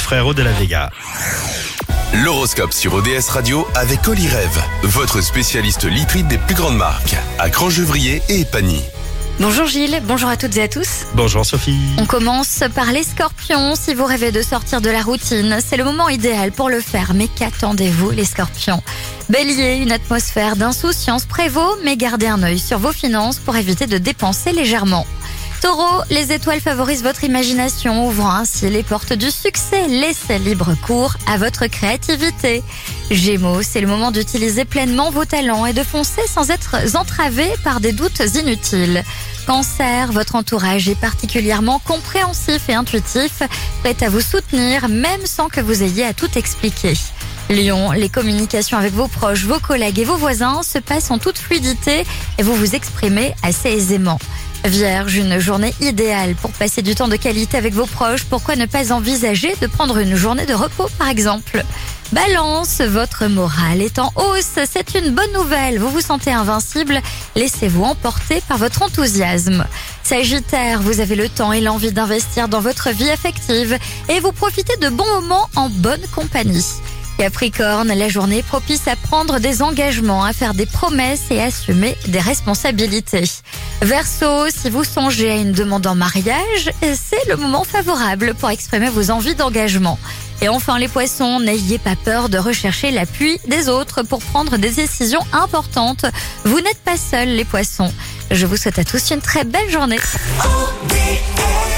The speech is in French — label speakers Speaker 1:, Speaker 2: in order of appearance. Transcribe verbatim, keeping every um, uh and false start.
Speaker 1: Frérot de la Vega.
Speaker 2: L'horoscope sur O D S Radio avec Olyrève, votre spécialiste litrite des plus grandes marques, à Crangevrier et Epagny.
Speaker 3: Bonjour Gilles, bonjour à toutes et à tous.
Speaker 1: Bonjour Sophie.
Speaker 3: On commence par les scorpions. Si vous rêvez de sortir de la routine, c'est le moment idéal pour le faire. Mais qu'attendez-vous les scorpions ? Bélier, une atmosphère d'insouciance prévaut, mais gardez un œil sur vos finances pour éviter de dépenser légèrement. Taureau, les étoiles favorisent votre imagination, ouvrant ainsi les portes du succès. Laissez libre cours à votre créativité. Gémeaux, c'est le moment d'utiliser pleinement vos talents et de foncer sans être entravé par des doutes inutiles. Cancer, votre entourage est particulièrement compréhensif et intuitif, prêt à vous soutenir même sans que vous ayez à tout expliquer. Lion, les communications avec vos proches, vos collègues et vos voisins se passent en toute fluidité et vous vous exprimez assez aisément. Vierge, une journée idéale pour passer du temps de qualité avec vos proches. Pourquoi ne pas envisager de prendre une journée de repos par exemple ? Balance, votre morale est en hausse, c'est une bonne nouvelle. Vous vous sentez invincible, laissez-vous emporter par votre enthousiasme. Sagittaire, vous avez le temps et l'envie d'investir dans votre vie affective et vous profitez de bons moments en bonne compagnie. Capricorne, la journée est propice à prendre des engagements, à faire des promesses et à assumer des responsabilités. Verseau, si vous songez à une demande en mariage, c'est le moment favorable pour exprimer vos envies d'engagement. Et enfin les poissons, n'ayez pas peur de rechercher l'appui des autres pour prendre des décisions importantes. Vous n'êtes pas seuls les poissons. Je vous souhaite à tous une très belle journée.